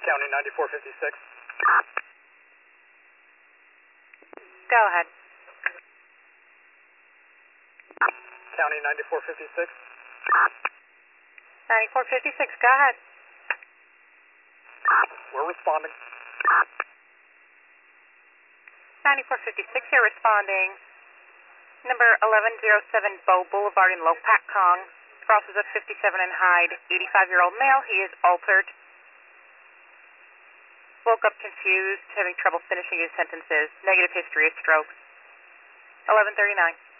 County 9456. Go ahead. County 9456. 9456, go ahead. We're responding. 9456, you're responding. Number 1107 Bow Boulevard in Lopak Kong. Crosses at 57 and Hyde. 85-year-old male. He is altered. Woke up confused, having trouble finishing his sentences. Negative history of stroke. 1139.